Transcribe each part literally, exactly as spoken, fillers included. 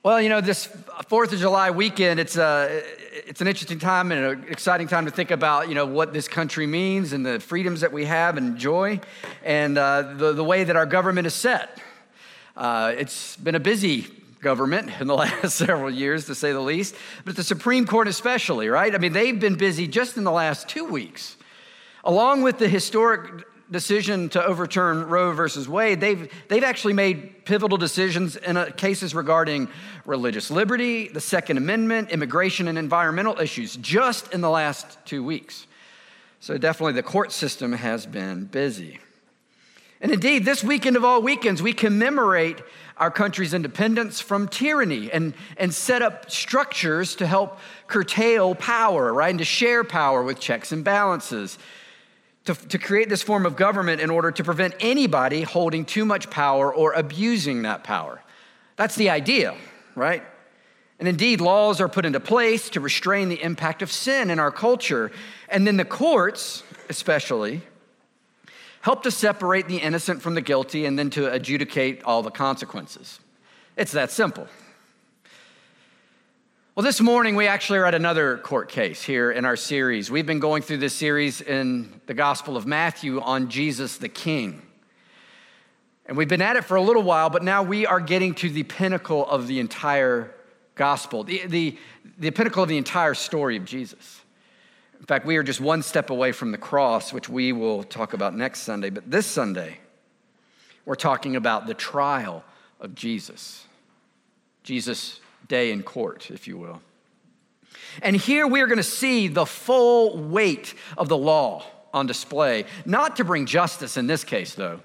Well, you know, this fourth of July weekend, it's a, it's an interesting time and an exciting time to think about, you know, what this country means and the freedoms that we have and enjoy, and uh, the, the way that our government is set. Uh, it's been a busy government in the last several years, to say the least, but the Supreme Court especially, right? I mean, they've been busy just in the last two weeks. Along with the historic decision to overturn Roe versus Wade, they've, they've actually made pivotal decisions in uh, cases regarding religious liberty, the Second Amendment, immigration, and environmental issues just in the last two weeks. So definitely the court system has been busy. And indeed, this weekend of all weekends, we commemorate our country's independence from tyranny and, and set up structures to help curtail power, right, and to share power with checks and balances. To, to create this form of government in order to prevent anybody holding too much power or abusing that power. That's the idea, right? And indeed, laws are put into place to restrain the impact of sin in our culture. And then the courts, especially, help to separate the innocent from the guilty and then to adjudicate all the consequences. It's that simple. Well, this morning, we actually are at another court case here in our series. We've been going through this series in the Gospel of Matthew on Jesus the King. And we've been at it for a little while, but now we are getting to the pinnacle of the entire gospel, the, the, the pinnacle of the entire story of Jesus. In fact, we are just one step away from the cross, which we will talk about next Sunday. But this Sunday, we're talking about the trial of Jesus. Jesus' day in court, if you will. And here we are going to see the full weight of the law on display, not to bring justice in this case, though,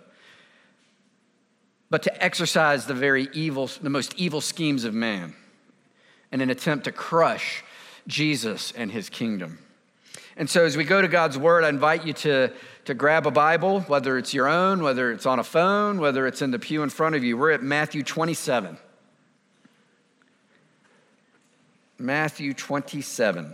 but to exercise the very evil, the most evil schemes of man in an attempt to crush Jesus and his kingdom. And so as we go to God's word, I invite you to, to grab a Bible, whether it's your own, whether it's on a phone, whether it's in the pew in front of you. We're at Matthew twenty-seven. Matthew twenty-seven.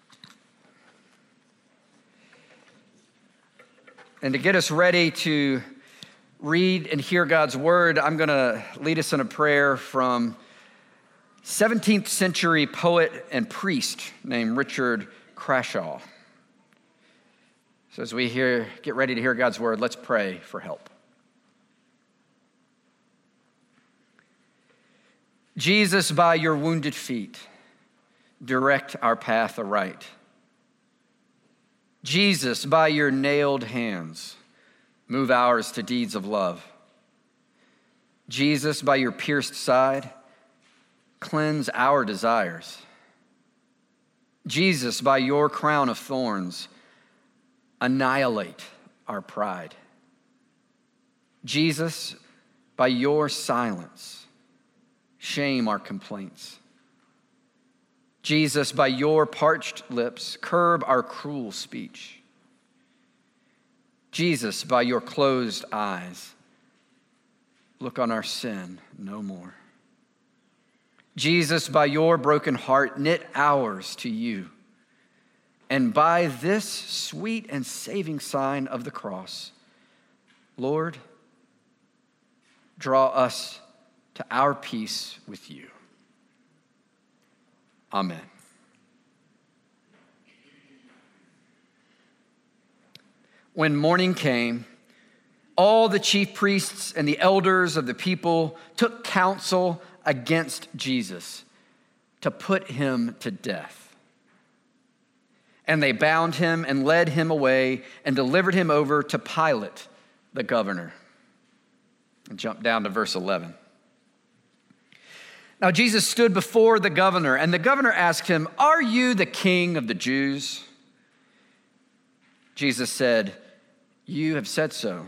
And to get us ready to read and hear God's word, I'm going to lead us in a prayer from seventeenth century poet and priest named Richard Crashaw. So as we hear, get ready to hear God's word, let's pray for help. Jesus, by your wounded feet, direct our path aright. Jesus, by your nailed hands, move ours to deeds of love. Jesus, by your pierced side, cleanse our desires. Jesus, by your crown of thorns, annihilate our pride. Jesus, by your silence, shame our complaints. Jesus, by your parched lips, curb our cruel speech. Jesus, by your closed eyes, look on our sin no more. Jesus, by your broken heart, knit ours to you. And by this sweet and saving sign of the cross, Lord, draw us to our peace with you. Amen. When morning came, all the chief priests and the elders of the people took counsel against Jesus to put him to death. And they bound him and led him away and delivered him over to Pilate, the governor. And jump down to verse eleven. Now Jesus stood before the governor, and the governor asked him, "Are you the king of the Jews?" Jesus said, "You have said so."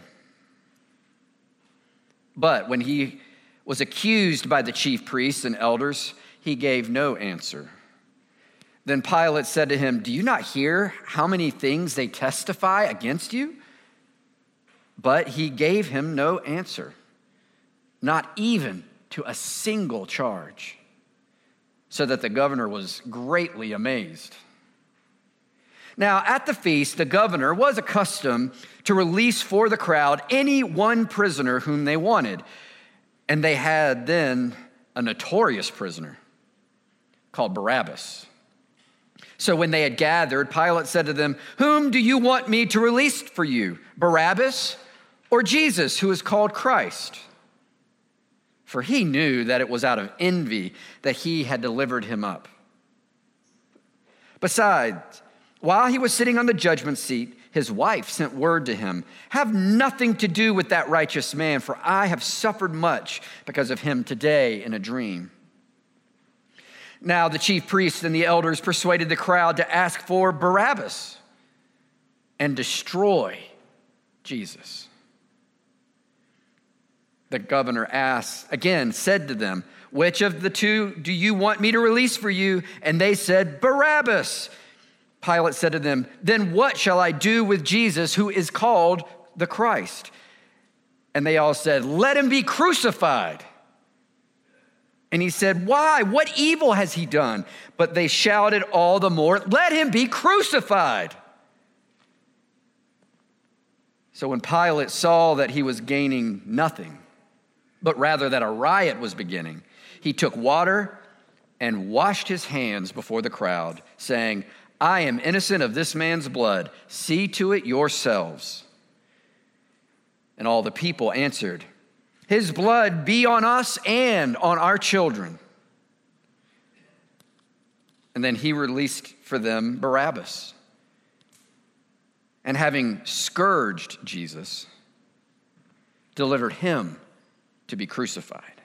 But when he was accused by the chief priests and elders, he gave no answer. Then Pilate said to him, "Do you not hear how many things they testify against you?" But he gave him no answer, not even to a single charge, so that the governor was greatly amazed. Now, at the feast, the governor was accustomed to release for the crowd any one prisoner whom they wanted, and they had then a notorious prisoner called Barabbas. So when they had gathered, Pilate said to them, "Whom do you want me to release for you, Barabbas or Jesus, who is called Christ?" For he knew that it was out of envy that he had delivered him up. Besides, while he was sitting on the judgment seat, his wife sent word to him, "Have nothing to do with that righteous man, for I have suffered much because of him today in a dream." Now the chief priests and the elders persuaded the crowd to ask for Barabbas and destroy Jesus. The governor asked, again, said to them, "Which of the two do you want me to release for you?" And they said, "Barabbas." Pilate said to them, "Then what shall I do with Jesus, who is called the Christ?" And they all said, "Let him be crucified." And he said, "Why? What evil has he done?" But they shouted all the more, "Let him be crucified." So when Pilate saw that he was gaining nothing, but rather that a riot was beginning, he took water and washed his hands before the crowd, saying, "I am innocent of this man's blood. See to it yourselves." And all the people answered, "His blood be on us and on our children." And then he released for them Barabbas. And having scourged Jesus, delivered him to be crucified.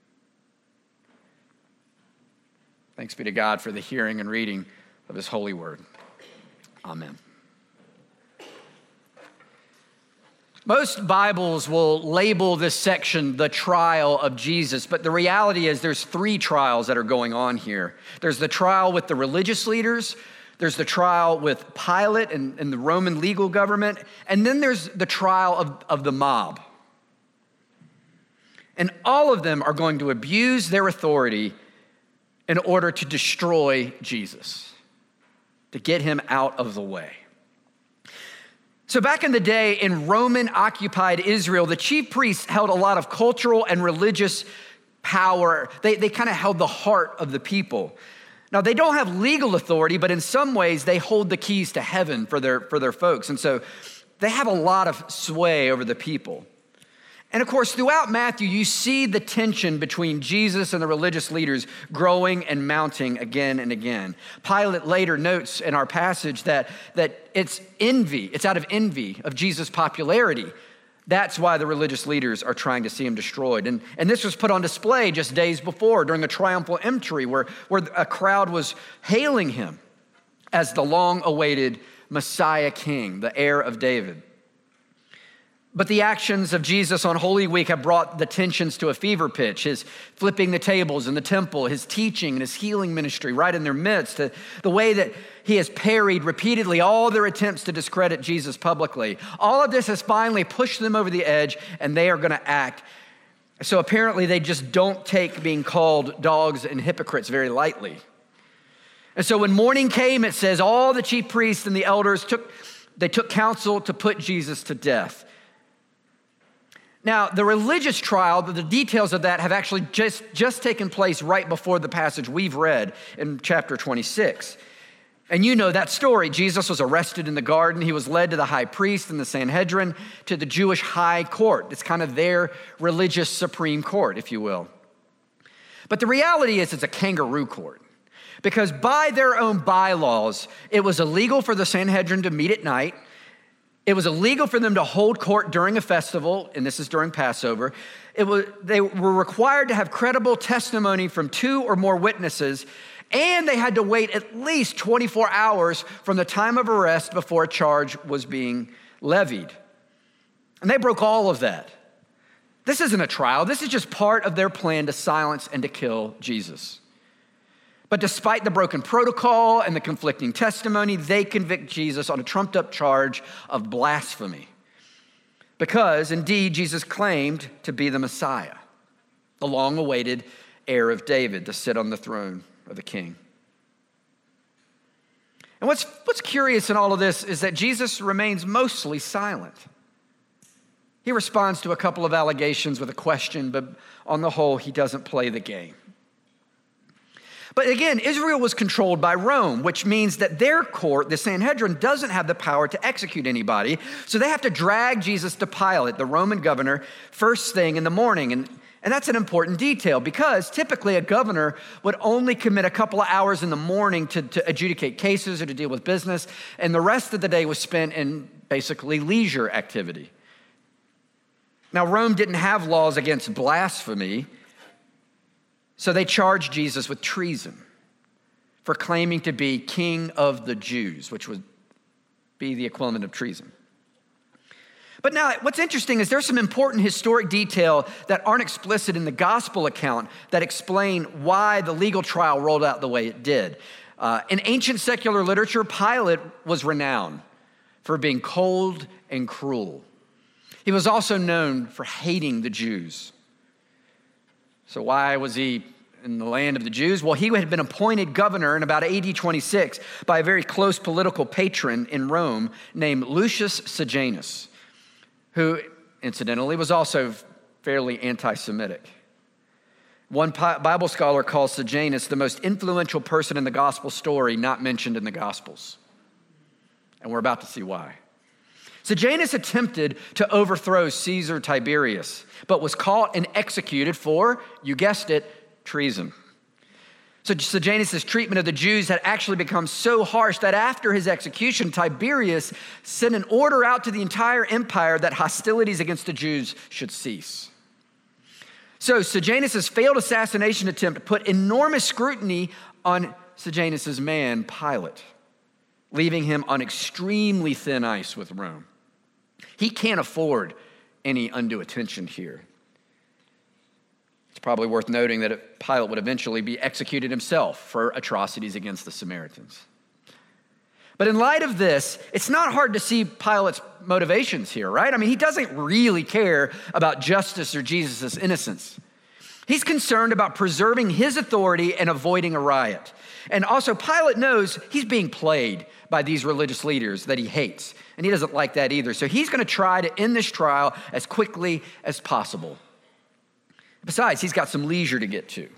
Thanks be to God for the hearing and reading of his holy word. Amen. Most Bibles will label this section the trial of Jesus, but the reality is there's three trials that are going on here. There's the trial with the religious leaders, there's the trial with Pilate and, and the Roman legal government, and then there's the trial of, of the mob. And all of them are going to abuse their authority in order to destroy Jesus, to get him out of the way. So back in the day in Roman-occupied Israel, the chief priests held a lot of cultural and religious power. They, they kind of held the heart of the people. Now, they don't have legal authority, but in some ways, they hold the keys to heaven for their, for their folks. And so they have a lot of sway over the people. And of course, throughout Matthew, you see the tension between Jesus and the religious leaders growing and mounting again and again. Pilate later notes in our passage that, that it's envy, it's out of envy of Jesus' popularity. That's why the religious leaders are trying to see him destroyed. And, and this was put on display just days before during the triumphal entry where, where a crowd was hailing him as the long-awaited Messiah King, the heir of David. But the actions of Jesus on Holy Week have brought the tensions to a fever pitch. His flipping the tables in the temple, his teaching and his healing ministry right in their midst, the way that he has parried repeatedly all their attempts to discredit Jesus publicly. All of this has finally pushed them over the edge, and they are going to act. So apparently they just don't take being called dogs and hypocrites very lightly. And so when morning came, it says all the chief priests and the elders took, they took counsel to put Jesus to death. Now, the religious trial, the details of that have actually just, just taken place right before the passage we've read in chapter twenty-six. And you know that story. Jesus was arrested in the garden. He was led to the high priest and the Sanhedrin, to the Jewish high court. It's kind of their religious supreme court, if you will. But the reality is it's a kangaroo court. Because by their own bylaws, it was illegal for the Sanhedrin to meet at night. It was illegal for them to hold court during a festival, and this is during Passover. It was, they were required to have credible testimony from two or more witnesses, and they had to wait at least twenty-four hours from the time of arrest before a charge was being levied. And they broke all of that. This isn't a trial. This is just part of their plan to silence and to kill Jesus. But despite the broken protocol and the conflicting testimony, they convict Jesus on a trumped-up charge of blasphemy. Because, indeed, Jesus claimed to be the Messiah, the long-awaited heir of David to sit on the throne of the king. And what's, what's curious in all of this is that Jesus remains mostly silent. He responds to a couple of allegations with a question, but on the whole, he doesn't play the game. But again, Israel was controlled by Rome, which means that their court, the Sanhedrin, doesn't have the power to execute anybody. So they have to drag Jesus to Pilate, the Roman governor, first thing in the morning. And, and that's an important detail because typically a governor would only commit a couple of hours in the morning to, to adjudicate cases or to deal with business. And the rest of the day was spent in basically leisure activity. Now, Rome didn't have laws against blasphemy. So they charged Jesus with treason for claiming to be king of the Jews, which would be the equivalent of treason. But now what's interesting is there's some important historic detail that aren't explicit in the gospel account that explain why the legal trial rolled out the way it did. Uh, in ancient secular literature, Pilate was renowned for being cold and cruel. He was also known for hating the Jews. So why was he in the land of the Jews? Well, he had been appointed governor in about A D twenty-six by a very close political patron in Rome named Lucius Sejanus, who incidentally was also fairly anti-Semitic. One Bible scholar calls Sejanus the most influential person in the gospel story not mentioned in the Gospels. And we're about to see why. Sejanus attempted to overthrow Caesar Tiberius, but was caught and executed for, you guessed it, treason. So Sejanus' treatment of the Jews had actually become so harsh that after his execution, Tiberius sent an order out to the entire empire that hostilities against the Jews should cease. So Sejanus' failed assassination attempt put enormous scrutiny on Sejanus' man, Pilate, leaving him on extremely thin ice with Rome. He can't afford any undue attention here. It's probably worth noting that Pilate would eventually be executed himself for atrocities against the Samaritans. But in light of this, it's not hard to see Pilate's motivations here, right? I mean, he doesn't really care about justice or Jesus' innocence. He's concerned about preserving his authority and avoiding a riot. And also, Pilate knows he's being played by these religious leaders that he hates, and he doesn't like that either. So he's going to try to end this trial as quickly as possible. Besides, he's got some leisure to get to.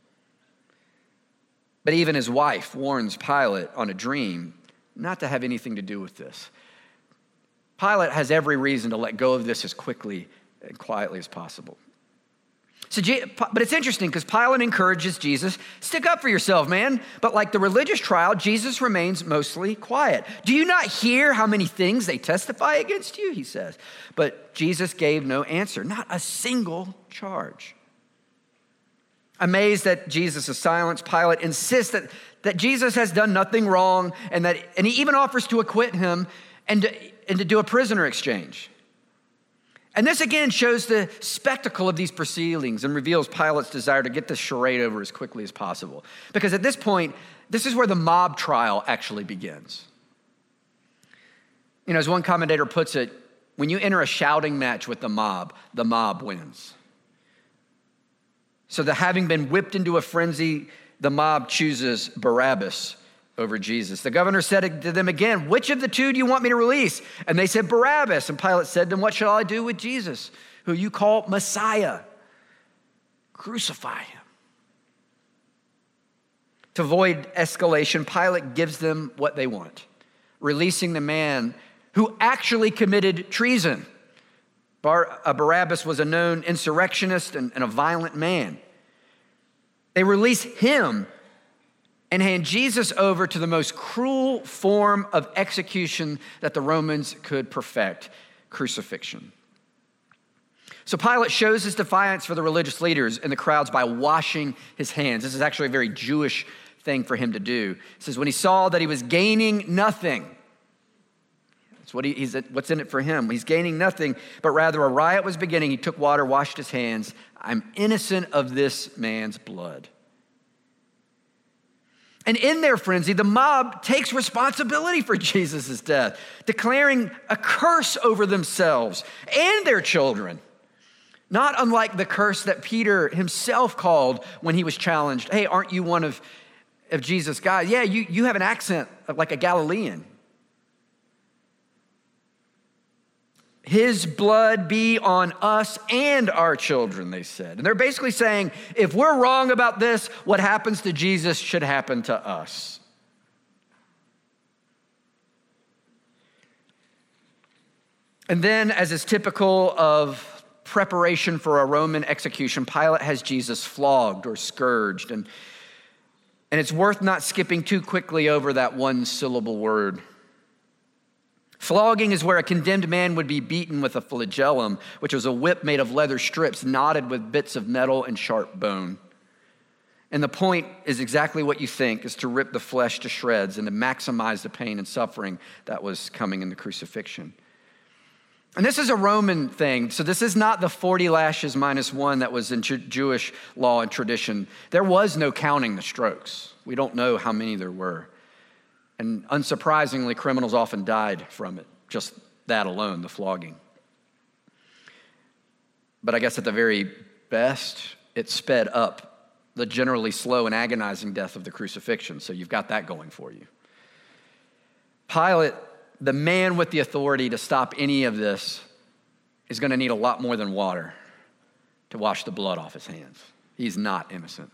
But even his wife warns Pilate on a dream not to have anything to do with this. Pilate has every reason to let go of this as quickly and quietly as possible. So, but it's interesting because Pilate encourages Jesus, stick up for yourself, man. But like the religious trial, Jesus remains mostly quiet. Do you not hear how many things they testify against you? He says. But Jesus gave no answer, not a single charge. Amazed at Jesus' silence, Pilate insists that, that Jesus has done nothing wrong and that, and he even offers to acquit him and to, and to do a prisoner exchange. And this again shows the spectacle of these proceedings and reveals Pilate's desire to get this charade over as quickly as possible. Because at this point, this is where the mob trial actually begins. You know, as one commentator puts it, when you enter a shouting match with the mob, the mob wins. So that having been whipped into a frenzy, the mob chooses Barabbas over Jesus. The governor said to them again, which of the two do you want me to release? And they said, Barabbas. And Pilate said to them, what shall I do with Jesus, who you call Messiah? Crucify him. To avoid escalation, Pilate gives them what they want, releasing the man who actually committed treason. Bar- uh, Barabbas was a known insurrectionist and, and a violent man. They release him and hand Jesus over to the most cruel form of execution that the Romans could perfect, crucifixion. So Pilate shows his defiance for the religious leaders and the crowds by washing his hands. This is actually a very Jewish thing for him to do. It says, when he saw that he was gaining nothing, that's what he, he's, what's in it for him. He's gaining nothing, but rather a riot was beginning. He took water, washed his hands. I'm innocent of this man's blood. And in their frenzy, the mob takes responsibility for Jesus' death, declaring a curse over themselves and their children. Not unlike the curse that Peter himself called when he was challenged. Hey, aren't you one of, of Jesus' guys? Yeah, you, you have an accent of like a Galilean. His blood be on us and our children, they said. And they're basically saying, if we're wrong about this, what happens to Jesus should happen to us. And then, as is typical of preparation for a Roman execution, Pilate has Jesus flogged or scourged. And, and it's worth not skipping too quickly over that one syllable word. Flogging is where a condemned man would be beaten with a flagellum, which was a whip made of leather strips knotted with bits of metal and sharp bone. And the point is exactly what you think, is to rip the flesh to shreds and to maximize the pain and suffering that was coming in the crucifixion. And this is a Roman thing, so this is not the forty lashes minus one that was in Jewish law and tradition. There was no counting the strokes. We don't know how many there were. And unsurprisingly, criminals often died from it, just that alone, the flogging. But I guess at the very best, it sped up the generally slow and agonizing death of the crucifixion, so you've got that going for you. Pilate, the man with the authority to stop any of this, is going to need a lot more than water to wash the blood off his hands. He's not innocent.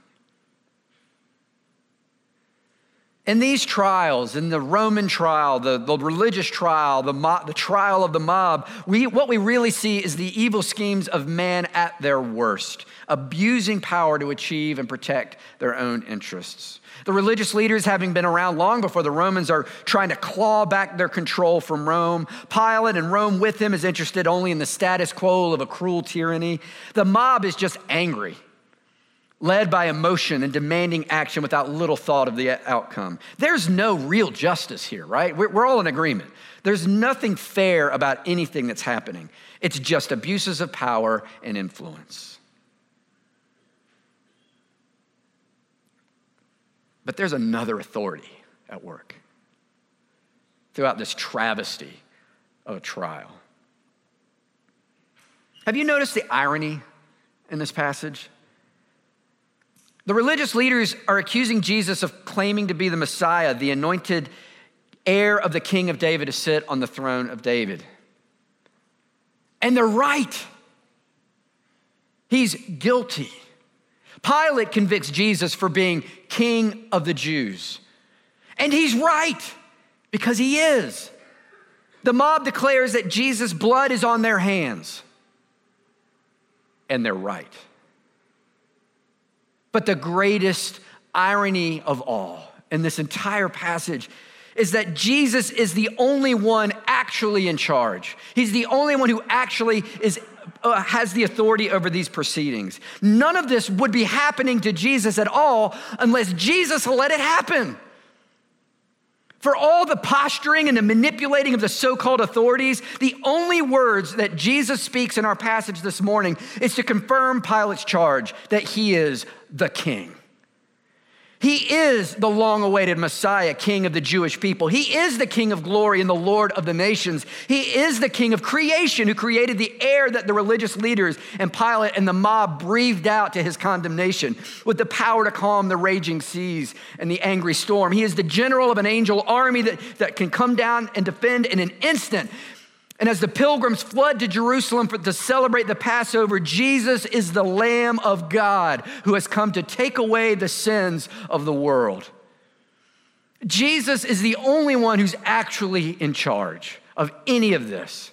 In these trials, in the Roman trial, the, the religious trial, the, mob, the trial of the mob, we, what we really see is the evil schemes of man at their worst, abusing power to achieve and protect their own interests. The religious leaders, having been around long before the Romans, are trying to claw back their control from Rome. Pilate and Rome with him is interested only in the status quo of a cruel tyranny. The mob is just angry, led by emotion and demanding action without little thought of the outcome. There's no real justice here, right? We're, we're all in agreement. There's nothing fair about anything that's happening. It's just abuses of power and influence. But there's another authority at work throughout this travesty of a trial. Have you noticed the irony in this passage? The religious leaders are accusing Jesus of claiming to be the Messiah, the anointed heir of the King of David to sit on the throne of David. And they're right. He's guilty. Pilate convicts Jesus for being King of the Jews. And he's right, because he is. The mob declares that Jesus' blood is on their hands. And they're right. But the greatest irony of all in this entire passage is that Jesus is the only one actually in charge. He's the only one who actually is uh, has the authority over these proceedings. None of this would be happening to Jesus at all unless Jesus let it happen. For all the posturing and the manipulating of the so-called authorities, the only words that Jesus speaks in our passage this morning is to confirm Pilate's charge that he is the king. He is the long-awaited Messiah, King of the Jewish people. He is the King of glory and the Lord of the nations. He is the King of creation who created the air that the religious leaders and Pilate and the mob breathed out to his condemnation with the power to calm the raging seas and the angry storm. He is the general of an angel army that, that can come down and defend in an instant. And as the pilgrims flood to Jerusalem for, to celebrate the Passover, Jesus is the Lamb of God who has come to take away the sins of the world. Jesus is the only one who's actually in charge of any of this.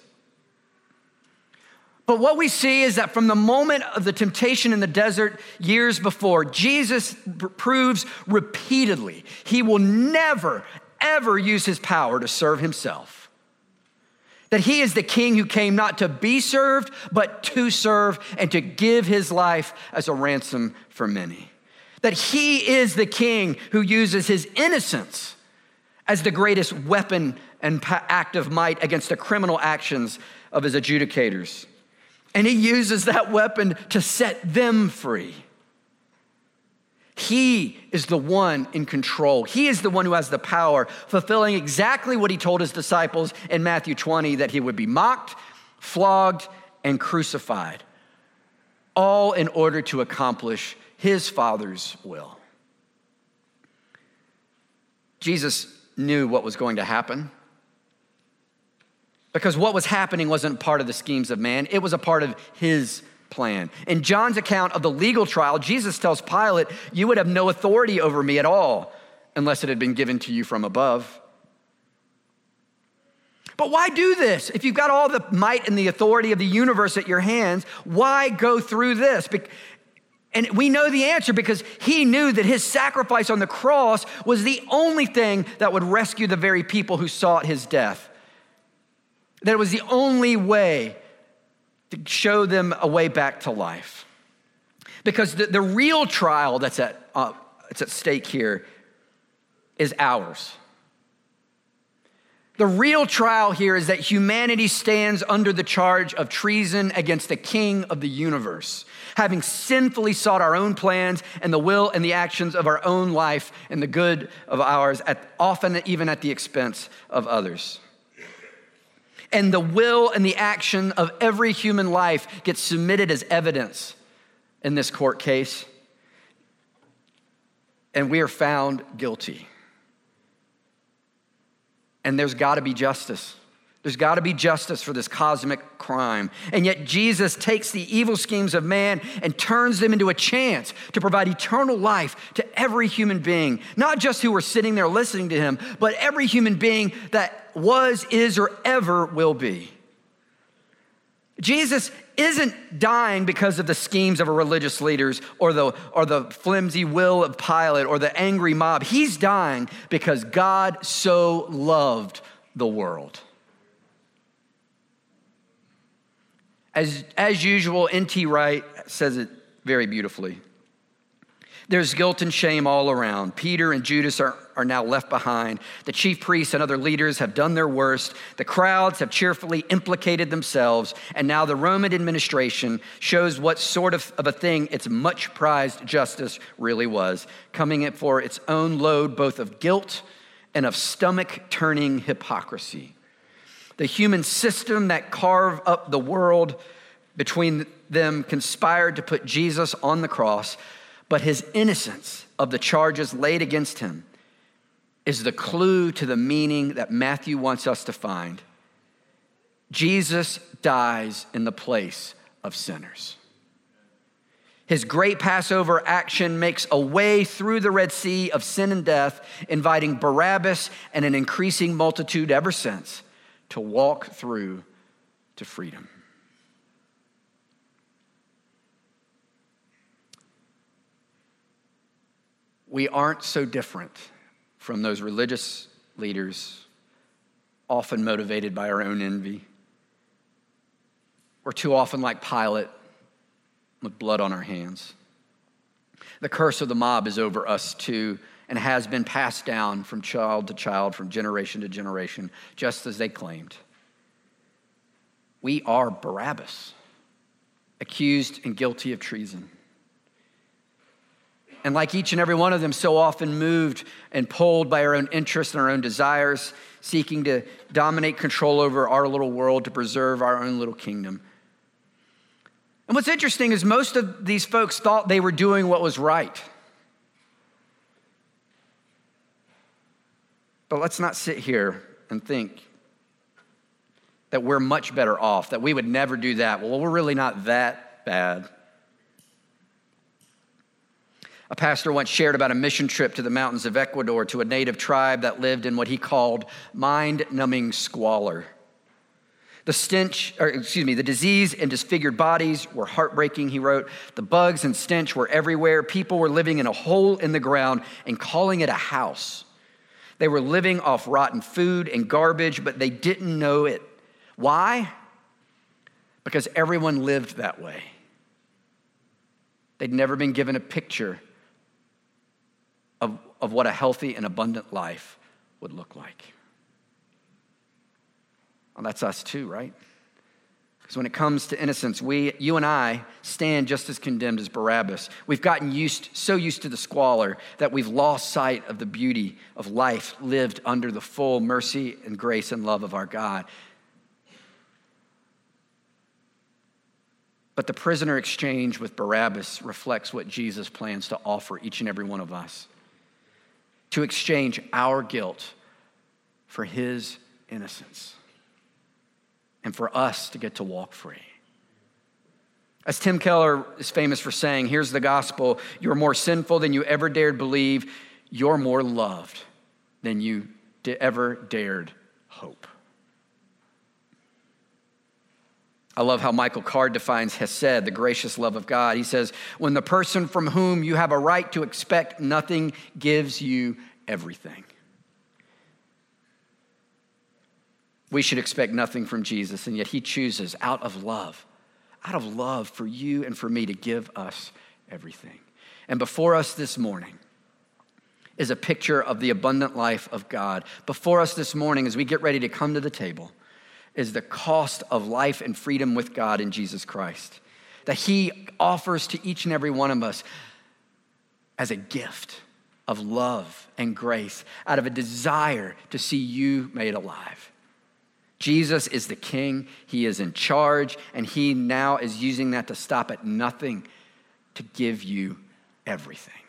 But what we see is that from the moment of the temptation in the desert years before, Jesus proves repeatedly he will never, ever use his power to serve himself. That he is the king who came not to be served, but to serve and to give his life as a ransom for many. That he is the king who uses his innocence as the greatest weapon and act of might against the criminal actions of his adjudicators. And he uses that weapon to set them free. He is the one in control. He is the one who has the power, fulfilling exactly what he told his disciples in Matthew twenty, that he would be mocked, flogged, and crucified, all in order to accomplish his Father's will. Jesus knew what was going to happen. Because what was happening wasn't part of the schemes of man, it was a part of his plan. In John's account of the legal trial, Jesus tells Pilate, you would have no authority over me at all unless it had been given to you from above. But why do this? If you've got all the might and the authority of the universe at your hands, why go through this? And we know the answer because he knew that his sacrifice on the cross was the only thing that would rescue the very people who sought his death. That it was the only way to show them a way back to life. Because the, the real trial that's at, uh, it's at stake here is ours. The real trial here is that humanity stands under the charge of treason against the King of the universe, having sinfully sought our own plans and the will and the actions of our own life and the good of ours, at, often even at the expense of others. And the will and the action of every human life gets submitted as evidence in this court case, and we are found guilty. And there's got to be justice. There's got to be justice for this cosmic crime. And yet Jesus takes the evil schemes of man and turns them into a chance to provide eternal life to every human being, not just who were sitting there listening to him, but every human being that was, is, or ever will be. Jesus isn't dying because of the schemes of our religious leaders or the, or the flimsy will of Pilate or the angry mob. He's dying because God so loved the world. As, as usual, N T Wright says it very beautifully. There's guilt and shame all around. Peter and Judas are, are now left behind. The chief priests and other leaders have done their worst. The crowds have cheerfully implicated themselves. And now the Roman administration shows what sort of, of a thing its much prized justice really was, coming in for its own load both of guilt and of stomach-turning hypocrisy. The human system that carved up the world between them conspired to put Jesus on the cross, but his innocence of the charges laid against him is the clue to the meaning that Matthew wants us to find. Jesus dies in the place of sinners. His great Passover action makes a way through the Red Sea of sin and death, inviting Barabbas and an increasing multitude ever since to walk through to freedom. We aren't so different from those religious leaders, often motivated by our own envy. We're too often like Pilate, with blood on our hands. The curse of the mob is over us too, and has been passed down from child to child, from generation to generation, just as they claimed. We are Barabbas, accused and guilty of treason. And like each and every one of them, so often moved and pulled by our own interests and our own desires, seeking to dominate control over our little world to preserve our own little kingdom. And what's interesting is most of these folks thought they were doing what was right. But let's not sit here and think that we're much better off, that we would never do that. Well, we're really not that bad. A pastor once shared about a mission trip to the mountains of Ecuador to a native tribe that lived in what he called mind-numbing squalor. The stench, or excuse me, the disease and disfigured bodies were heartbreaking, he wrote. The bugs and stench were everywhere. People were living in a hole in the ground and calling it a house. They were living off rotten food and garbage, but they didn't know it. Why? Because everyone lived that way. They'd never been given a picture of, of what a healthy and abundant life would look like. Well, that's us too, right? Because when it comes to innocence, we, you and I, stand just as condemned as Barabbas. We've gotten used, so used to the squalor that we've lost sight of the beauty of life lived under the full mercy and grace and love of our God. But the prisoner exchange with Barabbas reflects what Jesus plans to offer each and every one of us. To exchange our guilt for his innocence. and for us to get to walk free. As Tim Keller is famous for saying, here's the gospel: you're more sinful than you ever dared believe. You're more loved than you ever dared hope. I love how Michael Card defines hesed, the gracious love of God. He says, when the person from whom you have a right to expect nothing gives you everything. We should expect nothing from Jesus, and yet he chooses out of love, out of love for you and for me, to give us everything. And before us this morning is a picture of the abundant life of God. Before us this morning, as we get ready to come to the table, is the cost of life and freedom with God in Jesus Christ, that he offers to each and every one of us as a gift of love and grace out of a desire to see you made alive. Jesus is the King, he is in charge, and he now is using that to stop at nothing to give you everything.